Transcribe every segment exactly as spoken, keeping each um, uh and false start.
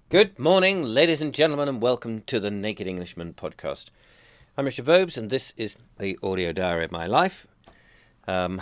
Good morning, ladies and gentlemen, and welcome to the Naked Englishman podcast. I'm Richard Vobes, and this is the audio diary of my life. Um,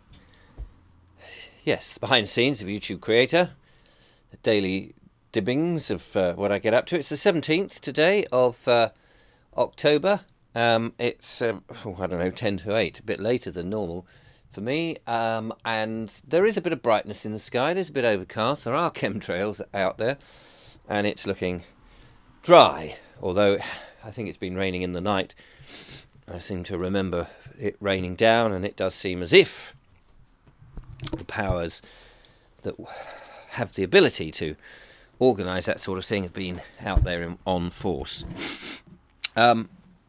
yes, behind the scenes of YouTube creator, daily dibbings of uh, what I get up to. It's the seventeenth today of uh, October. Um, it's, uh, oh, I don't know, ten to eight, a bit later than normal for me. Um, and there is a bit of brightness in the sky. It is a bit overcast. There are chemtrails out there. And it's looking dry, although I think it's been raining in the night. I seem to remember it raining down, and it does seem as if the powers that have the ability to organise that sort of thing have been out there in, on force. Um,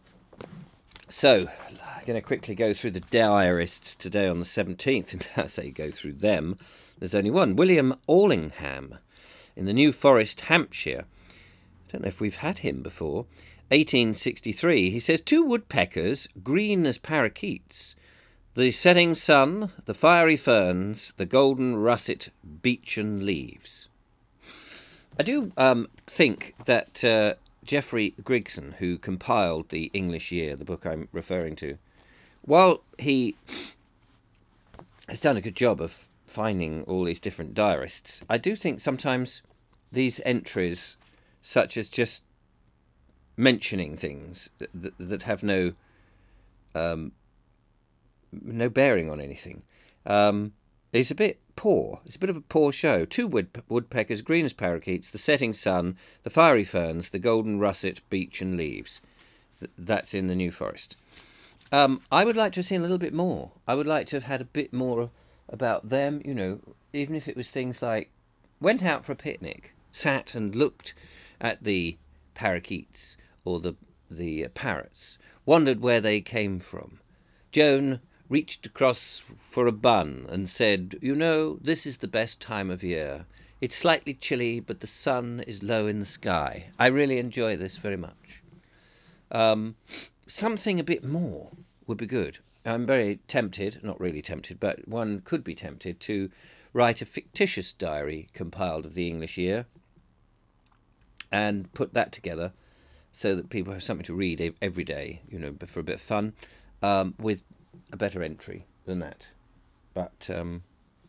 so, I'm going to quickly go through the diarists today on the seventeenth, and I say go through them. There's only one, William Allingham, in the New Forest, Hampshire. I don't know if we've had him before. eighteen sixty-three. He says, two woodpeckers, green as parakeets, the setting sun, the fiery ferns, the golden russet beechen leaves. I do um, think that uh, Geoffrey Grigson, who compiled the English Year, the book I'm referring to, while he has done a good job of finding all these different diarists, I do think sometimes these entries, such as just mentioning things that, that have no um, no bearing on anything, um, is a bit poor. It's a bit of a poor show. Two wood, woodpeckers, green as parakeets, the setting sun, the fiery ferns, the golden russet beechen leaves. That's in the New Forest. Um, I would like to have seen a little bit more. I would like to have had a bit more about them, you know, even if it was things like went out for a picnic, sat and looked at the parakeets or the the parrots, wondered where they came from. Joan reached across for a bun and said, you know, this is the best time of year. It's slightly chilly, but the sun is low in the sky. I really enjoy this very much. Um, something a bit more would be good. I'm very tempted, not really tempted, but one could be tempted to write a fictitious diary compiled of the English year and put that together so that people have something to read every day, you know, for a bit of fun, um, with a better entry than that. But um,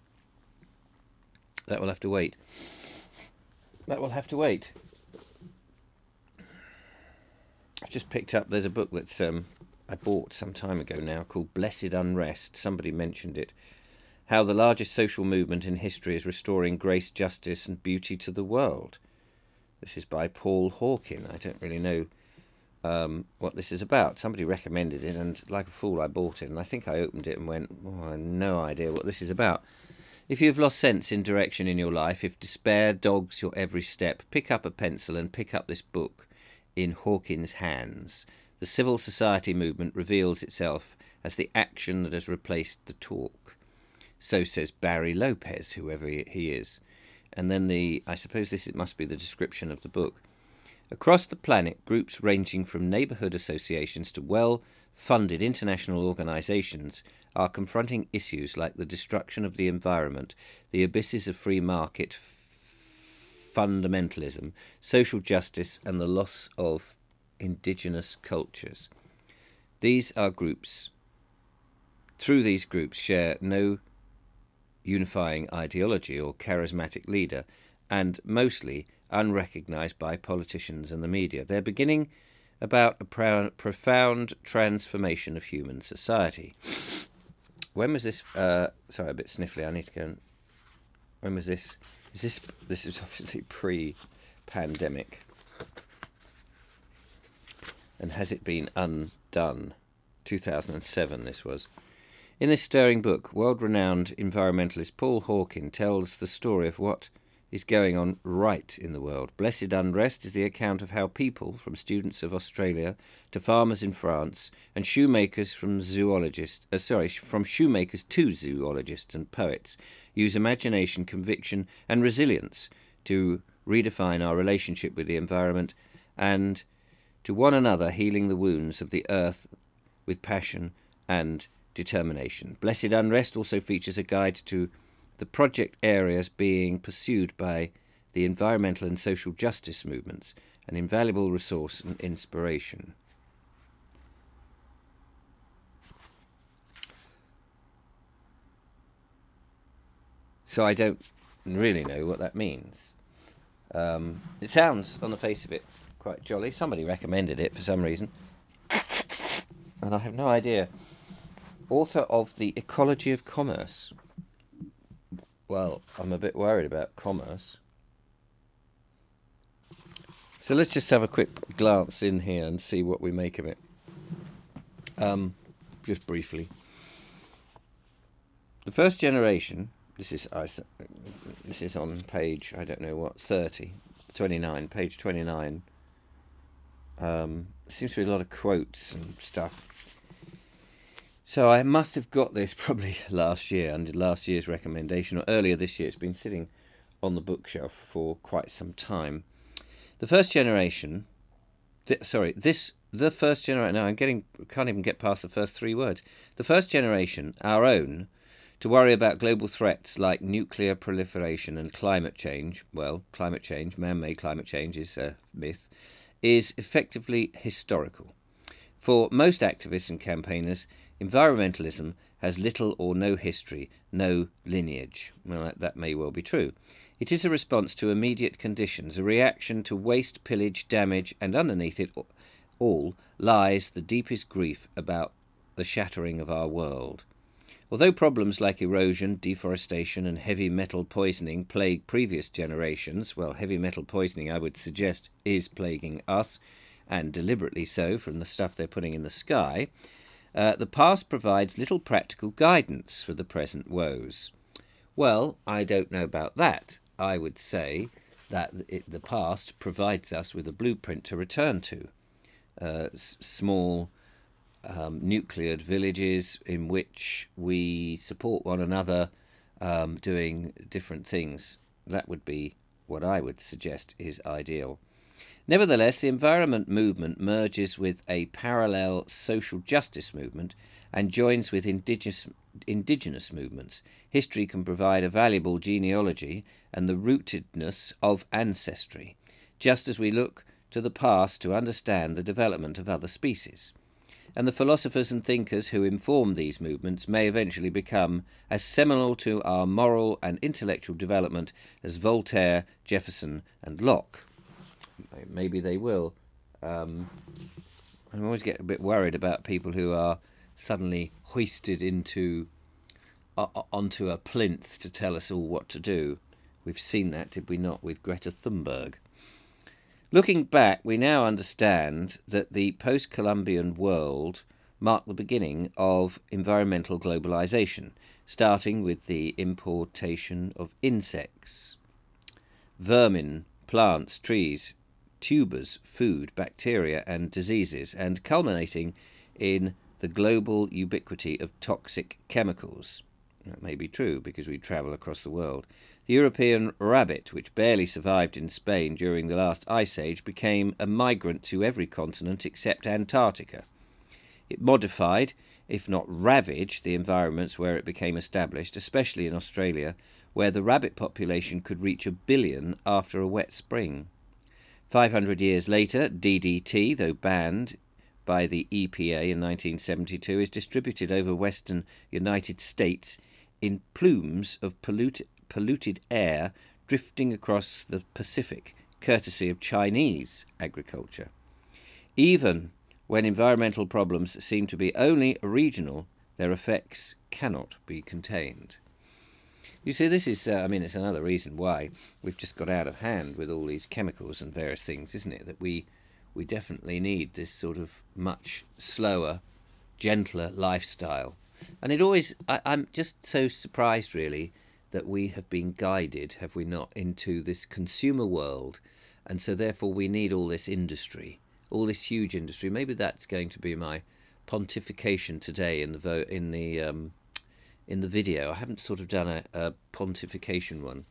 that will have to wait. That will have to wait. I've just picked up, there's a book that's um, I bought some time ago now called Blessed Unrest. Somebody mentioned it. How the largest social movement in history is restoring grace, justice and beauty to the world. This is by Paul Hawken. I don't really know um, what this is about. Somebody recommended it, and like a fool I bought it, and I think I opened it and went, oh, I have no idea what this is about. If you have lost sense in direction in your life, if despair dogs your every step, pick up a pencil and pick up this book in Hawken's hands. The civil society movement reveals itself as the action that has replaced the talk. So says Barry Lopez, whoever he is. And then the, I suppose this must be the description of the book. Across the planet, groups ranging from neighbourhood associations to well-funded international organisations are confronting issues like the destruction of the environment, the abysses of free market fundamentalism, social justice, and the loss of indigenous cultures. These are groups, through these groups share no unifying ideology or charismatic leader, and mostly unrecognised by politicians and the media. They're beginning about a pro- profound transformation of human society. When was this? Uh, sorry, a bit sniffly. I need to go and... When was this? Is this... This is obviously pre-pandemic. And has it been undone? two thousand seven this was. In this stirring book, world-renowned environmentalist Paul Hawken tells the story of what is going on right in the world. Blessed Unrest is the account of how people, from students of Australia to farmers in France, and shoemakers from zoologists, uh, sorry, from shoemakers to zoologists and poets, use imagination, conviction, and resilience to redefine our relationship with the environment and to one another, healing the wounds of the earth with passion and determination. Blessed Unrest also features a guide to the project areas being pursued by the environmental and social justice movements, an invaluable resource and inspiration. So I don't really know what that means. Um, it sounds, on the face of it, quite jolly. Somebody recommended it for some reason, and I have no idea. Author of The Ecology of Commerce. Well, I'm a bit worried about commerce. So let's just have a quick glance in here and see what we make of it. Um, just briefly. The first generation, this is I, this is on page, I don't know what, thirty, twenty-nine, page twenty-nine. Um, seems to be a lot of quotes and stuff. So I must have got this probably last year, under last year's recommendation, or earlier this year. It's been sitting on the bookshelf for quite some time. The first generation, th- sorry, this, the first generation, no, I'm getting, can't even get past the first three words. The first generation, our own, to worry about global threats like nuclear proliferation and climate change, well, climate change, man-made climate change is a myth, is effectively historical. For most activists and campaigners, environmentalism has little or no history, no lineage. Well, that, that may well be true. It is a response to immediate conditions, a reaction to waste, pillage, damage, and underneath it all lies the deepest grief about the shattering of our world. Although problems like erosion, deforestation, and heavy metal poisoning plague previous generations, well, heavy metal poisoning, I would suggest, is plaguing us, and deliberately so from the stuff they're putting in the sky, uh, the past provides little practical guidance for the present woes. Well, I don't know about that. I would say that it, the past provides us with a blueprint to return to. Uh, s- small um, nucleared villages in which we support one another um, doing different things. That would be what I would suggest is ideal. Nevertheless, the environment movement merges with a parallel social justice movement and joins with indigenous, indigenous movements. History can provide a valuable genealogy and the rootedness of ancestry, just as we look to the past to understand the development of other species. And the philosophers and thinkers who inform these movements may eventually become as seminal to our moral and intellectual development as Voltaire, Jefferson, and Locke. Maybe they will. Um, I always get a bit worried about people who are suddenly hoisted into uh, onto a plinth to tell us all what to do. We've seen that, did we not, with Greta Thunberg? Looking back, we now understand that the post-Columbian world marked the beginning of environmental globalization, starting with the importation of insects, vermin, plants, trees, tubers, food, bacteria, and diseases, and culminating in the global ubiquity of toxic chemicals. That may be true because we travel across the world. The European rabbit, which barely survived in Spain during the last ice age, became a migrant to every continent except Antarctica. It modified, if not ravaged, the environments where it became established, especially in Australia, where the rabbit population could reach a billion after a wet spring. Five hundred years later, D D T, though banned by the E P A in nineteen seventy-two, is distributed over western United States in plumes of polluted, polluted air drifting across the Pacific, courtesy of Chinese agriculture. Even when environmental problems seem to be only regional, their effects cannot be contained. You see, this is, uh, I mean, it's another reason why we've just got out of hand with all these chemicals and various things, isn't it? That we we definitely need this sort of much slower, gentler lifestyle. And it always, I, I'm just so surprised, really, that we have been guided, have we not, into this consumer world. And so therefore we need all this industry, all this huge industry. Maybe that's going to be my pontification today in the vo- in the um, in the video. I haven't sort of done a, a pontification one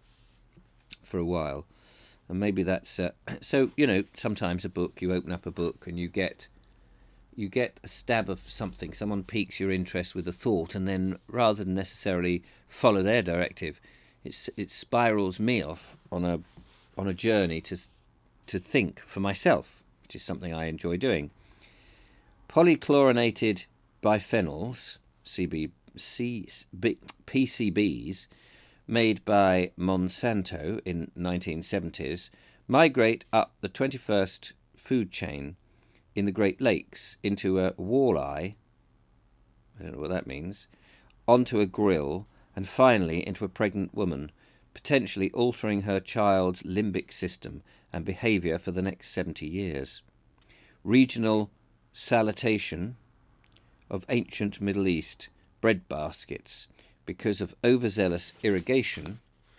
for a while, and maybe that's uh, so. You know, sometimes a book, you open up a book and you get you get a stab of something. Someone piques your interest with a thought, and then rather than necessarily follow their directive, it's it spirals me off on a on a journey to to think for myself, which is something I enjoy doing. Polychlorinated biphenyls, C B, C, B, P C Bs, made by Monsanto in nineteen seventies, migrate up the twenty-first food chain in the Great Lakes into a walleye, I don't know what that means, onto a grill, and finally into a pregnant woman, potentially altering her child's limbic system and behaviour for the next seventy years. Regional salutation of ancient Middle East bread baskets because of overzealous irrigation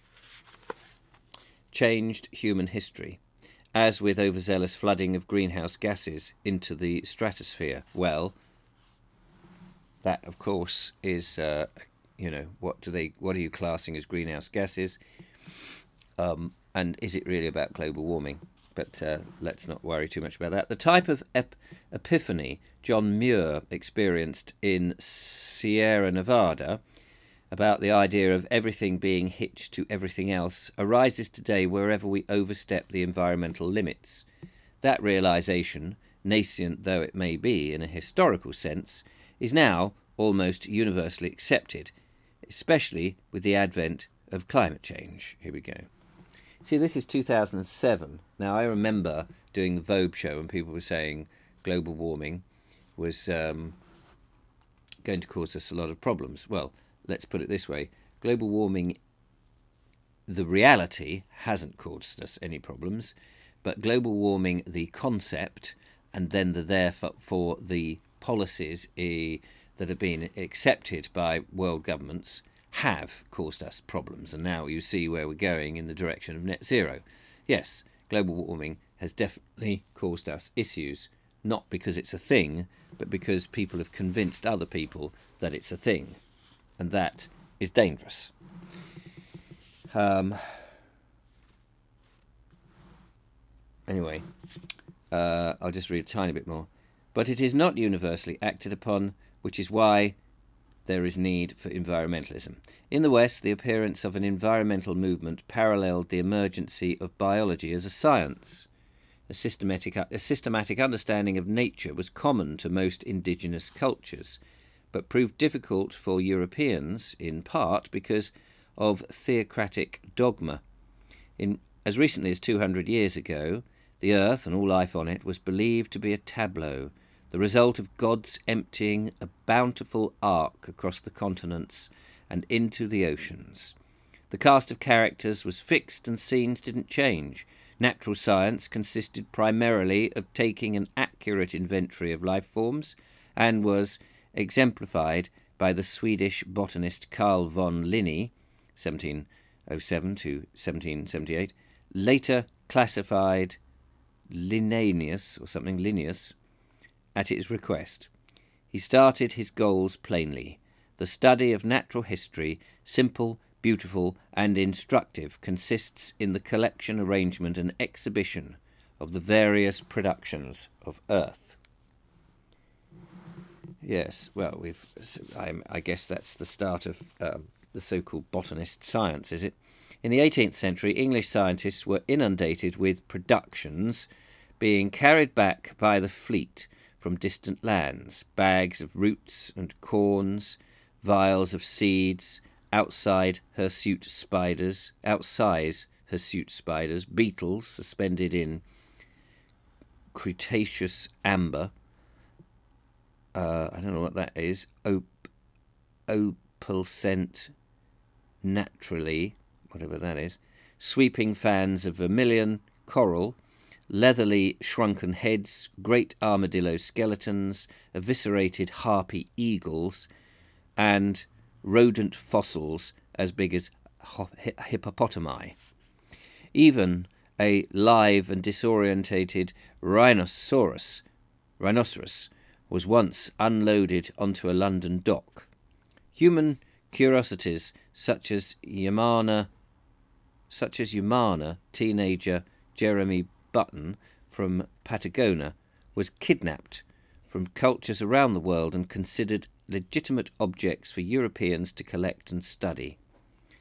changed human history, as with overzealous flooding of greenhouse gases into the stratosphere. Well, that, of course, is, uh, you know, what do they? What are you classing as greenhouse gases? Um, and is it really about global warming? But uh, let's not worry too much about that. The type of ep- epiphany John Muir experienced in Sierra Nevada about the idea of everything being hitched to everything else arises today wherever we overstep the environmental limits. That realization, nascent though it may be in a historical sense, is now almost universally accepted, especially with the advent of climate change. Here we go. See, this is two thousand seven. Now, I remember doing the Vogue show and people were saying global warming was um, going to cause us a lot of problems. Well, let's put it this way. Global warming, the reality, hasn't caused us any problems, but global warming, the concept, and then the therefore the policies uh, that have been accepted by world governments have caused us problems. And now you see where we're going in the direction of net zero. Yes, global warming has definitely caused us issues, not because it's a thing, but because people have convinced other people that it's a thing. And that is dangerous. Um, anyway, uh, I'll just read a tiny bit more. But it is not universally acted upon, which is why there is need for environmentalism. In the West, the appearance of an environmental movement paralleled the emergency of biology as a science. A systematic, a systematic understanding of nature was common to most indigenous cultures, but proved difficult for Europeans, in part because of theocratic dogma. In, as recently as two hundred years ago, the earth and all life on it was believed to be a tableau, the result of God's emptying a bountiful ark across the continents and into the oceans. The cast of characters was fixed and scenes didn't change. Natural science consisted primarily of taking an accurate inventory of life forms and was exemplified by the Swedish botanist Carl von Linné, seventeen oh seven to seventeen seventy-eight, later classified Linnaeus or something Linnaeus at his request. He started his goals plainly. The study of natural history, simple, beautiful, and instructive, consists in the collection, arrangement, and exhibition of the various productions of Earth. Yes, well, we've. I, I guess that's the start of um, the so-called botanist science, is it? In the eighteenth century, English scientists were inundated with productions being carried back by the fleet from distant lands, bags of roots and corns, vials of seeds, outside hirsute spiders, outsize hirsute spiders, beetles suspended in Cretaceous amber. Uh, I don't know what that is. Op- opal scent naturally, whatever that is. Sweeping fans of vermilion, coral, leatherly shrunken heads, great armadillo skeletons, eviscerated harpy eagles, and rodent fossils as big as hippopotami. Even a live and disorientated rhinoceros, rhinoceros was once unloaded onto a London dock. Human curiosities such as Yamana, such as Yamana teenager Jeremy Button from Patagonia was kidnapped from cultures around the world and considered legitimate objects for Europeans to collect and study.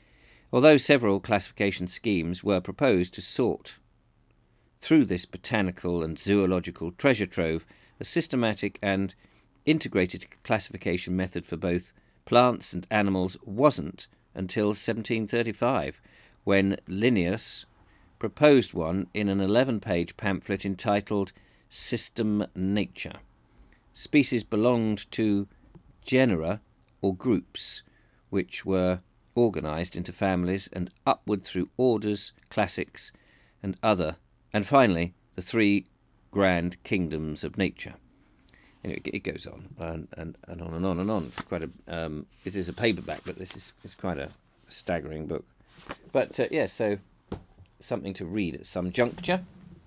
Although several classification schemes were proposed to sort through this botanical and zoological treasure trove, a systematic and integrated classification method for both plants and animals wasn't until seventeen thirty-five, when Linnaeus proposed one in an eleven-page pamphlet entitled System Nature. Species belonged to genera or groups, which were organised into families and upward through orders, classics, and other, and finally the three grand kingdoms of nature. Anyway, it goes on and, and, and on and on and on. It's quite a um, it is a paperback, but this is it's quite a staggering book. But uh, yeah, so something to read at some juncture.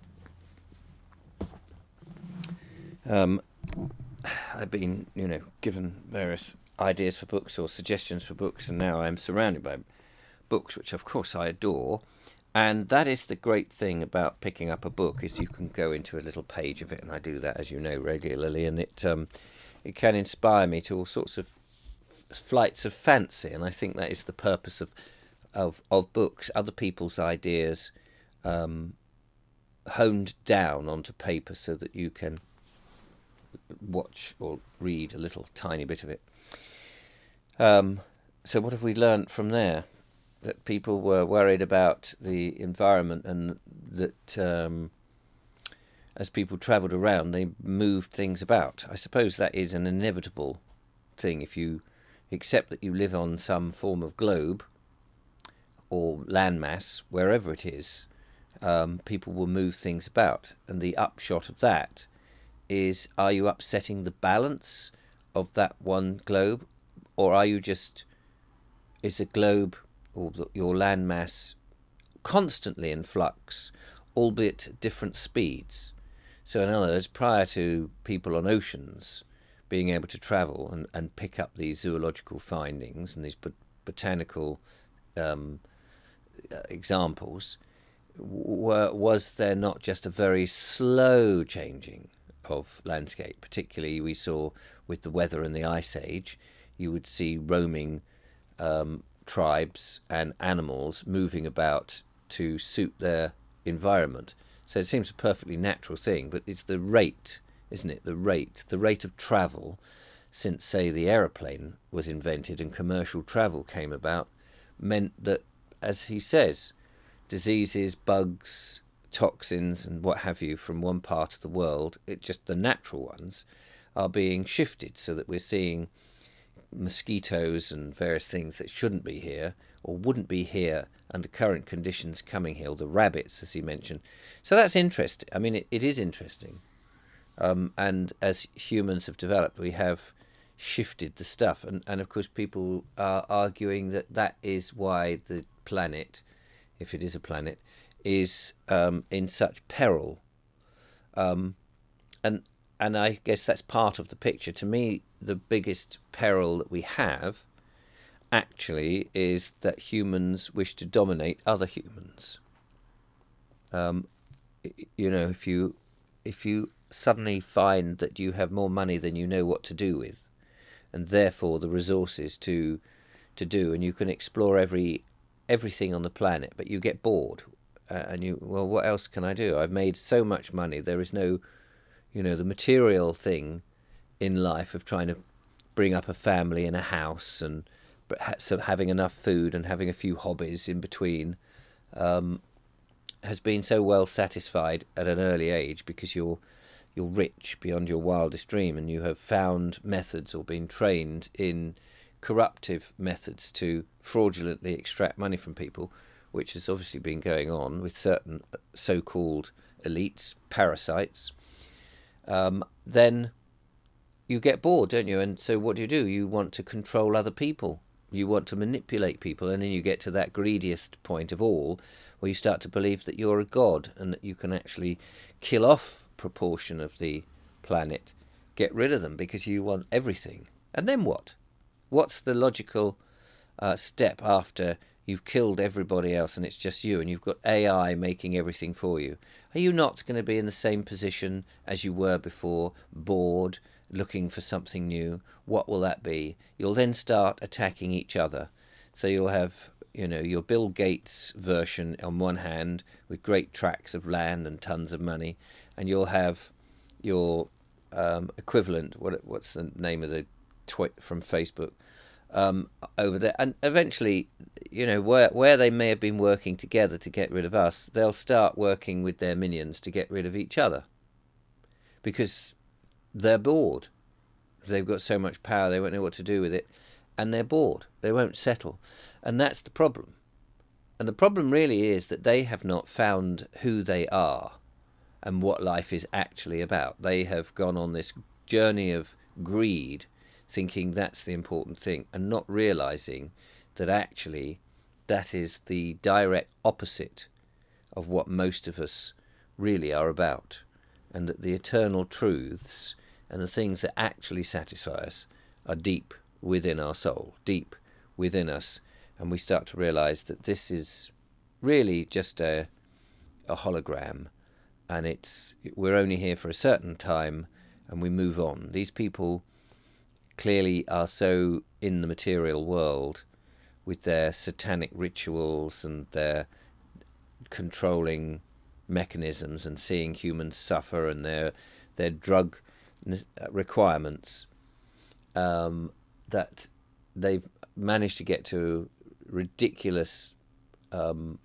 Um, I've been, you know, given various ideas for books or suggestions for books, and now I'm surrounded by books, which of course I adore. And that is the great thing about picking up a book, is you can go into a little page of it, and I do that, as you know, regularly, and it um, it can inspire me to all sorts of flights of fancy, and I think that is the purpose of of, of books, other people's ideas um, honed down onto paper so that you can watch or read a little tiny bit of it. Um, so what have we learnt from there? That people were worried about the environment, and that um, as people travelled around, they moved things about. I suppose that is an inevitable thing. If you accept that you live on some form of globe or landmass, wherever it is, um, people will move things about. And the upshot of that is, are you upsetting the balance of that one globe, or are you just, is a globe or your landmass constantly in flux, albeit at different speeds? So in other words, prior to people on oceans being able to travel and, and pick up these zoological findings and these bot- botanical um, examples, were, was there not just a very slow changing of landscape? Particularly we saw with the weather in the Ice Age, you would see roaming um, tribes and animals moving about to suit their environment. So it seems a perfectly natural thing, but it's the rate, isn't it? The rate, the rate of travel since, say, the aeroplane was invented and commercial travel came about, meant that, as he says, diseases, bugs, toxins and what have you from one part of the world, it just the natural ones, are being shifted, so that we're seeing mosquitoes and various things that shouldn't be here or wouldn't be here under current conditions coming here, or the rabbits, as he mentioned. So that's interesting. I mean, it, it is interesting. Um, and as humans have developed, we have shifted the stuff. And, and of course, people are arguing that that is why the planet, if it is a planet, is um, in such peril. Um, and and I guess that's part of the picture. To me, the biggest peril that we have actually is that humans wish to dominate other humans. Um, you know, if you if you suddenly find that you have more money than you know what to do with, and therefore the resources to to do, and you can explore every everything on the planet, but you get bored, uh, and you well, what else can I do? I've made so much money. There is no, you know, the material thing in life of trying to bring up a family in a house and so having enough food and having a few hobbies in between um, has been so well satisfied at an early age, because you're you're rich beyond your wildest dream, and you have found methods or been trained in corruptive methods to fraudulently extract money from people, which has obviously been going on with certain so-called elites, parasites. Um, then you get bored, don't you? And so what do you do? You want to control other people. You want to manipulate people, and then you get to that greediest point of all, where you start to believe that you're a god and that you can actually kill off a proportion of the planet, get rid of them because you want everything. And then what? What's the logical uh, step after you've killed everybody else and it's just you, and you've got A I making everything for you? Are you not going to be in the same position as you were before, bored, looking for something new? What will that be? You'll then start attacking each other. So you'll have you know, your Bill Gates version on one hand with great tracts of land and tons of money, and you'll have your um, equivalent. What what's the name of the twit from Facebook um, over there? And eventually, you know, where where they may have been working together to get rid of us, they'll start working with their minions to get rid of each other, because they're bored. They've got so much power, they won't know what to do with it, and they're bored. They won't settle. And that's the problem. And the problem really is that they have not found who they are and what life is actually about. They have gone on this journey of greed, thinking that's the important thing, and not realizing that actually that is the direct opposite of what most of us really are about, and that the eternal truths and the things that actually satisfy us are deep within our soul, deep within us. And we start to realize that this is really just a a hologram, and it's we're only here for a certain time, and we move on. These people clearly are so in the material world with their satanic rituals and their controlling mechanisms and seeing humans suffer, and their their drug requirements, um, that they've managed to get to ridiculous um,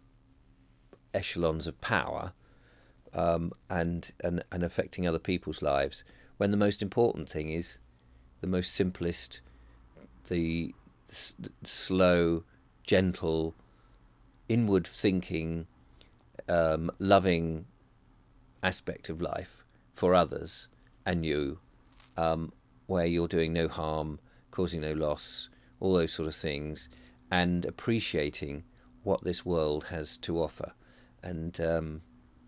echelons of power, um, and, and and affecting other people's lives, when the most important thing is the most simplest, the s- slow, gentle, inward thinking, um, loving aspect of life for others and you, um, where you're doing no harm, causing no loss, all those sort of things, and appreciating what this world has to offer. And um,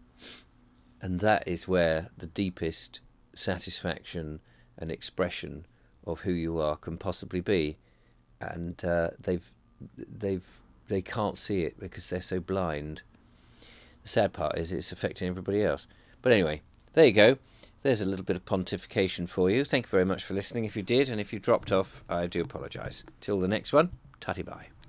and that is where the deepest satisfaction and expression of who you are can possibly be. And uh, they've they've they can't see it because they're so blind. The sad part is it's affecting everybody else. But anyway, there you go. There's a little bit of pontification for you. Thank you very much for listening if you did, and if you dropped off, I do apologise. Till the next one, tatty bye.